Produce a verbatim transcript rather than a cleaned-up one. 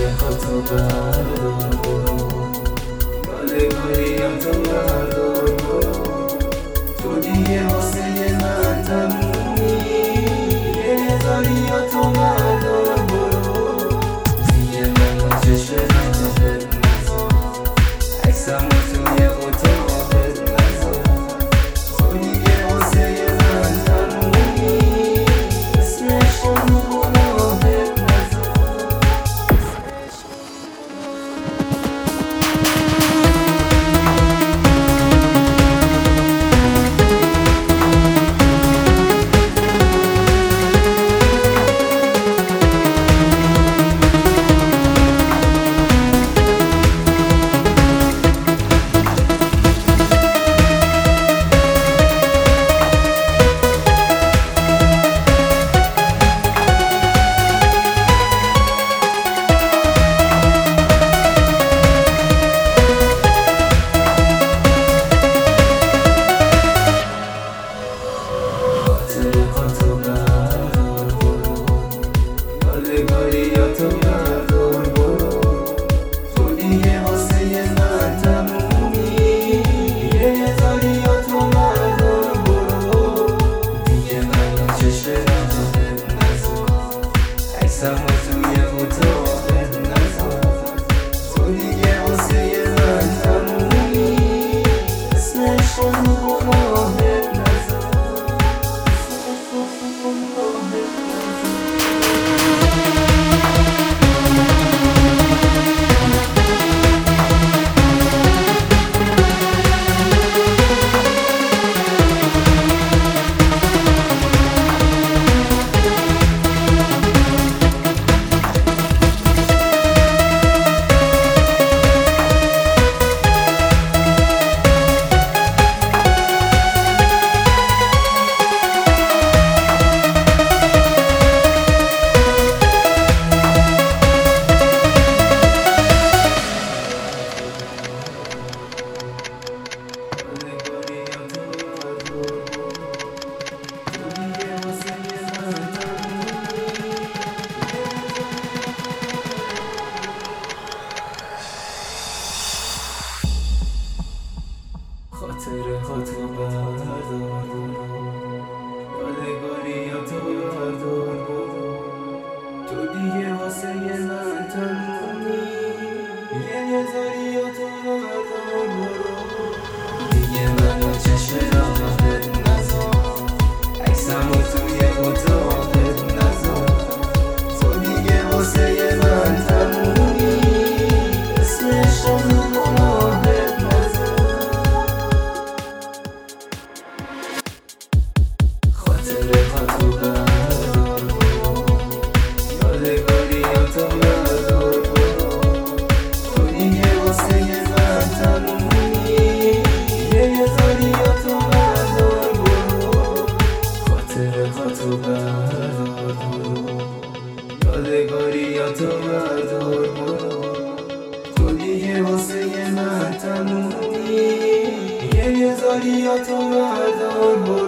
خاطر بردار برو، یادگاریم تو بردار برو. تو دیگه واسه من تمومی، یه نظریاتو بردار برو. دیگه من با چشم نظر نزار، عکسمو توی اتاقت نزار. تو دیگه واسه من تمومی، اسمشو رو گناهت نزار. یادگاریاتو بردار برو، تو دیگه واسه من تمومی، یه نظریاتو بردار برو. دیگه من چشم نظرت نزار، عکسمو توی اتاقت نزار. تو دیگه واسه من تمومی، اسمشو رو گناهت نزار. خاطر خاطر بردار برو، یادگاریاتو بردار برو. تو دیگه واسه من تمومی، یه نظریاتو بردار برو. دیگه منو چشم نظرت نزار، عکسمو توی اتاقت نزار. تو دیگه واسه من تمومی، اسمشو رو گناهت نزار. خاطر خاطر بردار برو، یادگاریاتو بردار برو. تو دیگه واسه من تمومی، یه نظریاتو بردار برو. خاطر خاطر بردار برو، یادگاریاتو بردار برو. تو دیگه واسه من تمومی، یه نظریاتو بردار برو.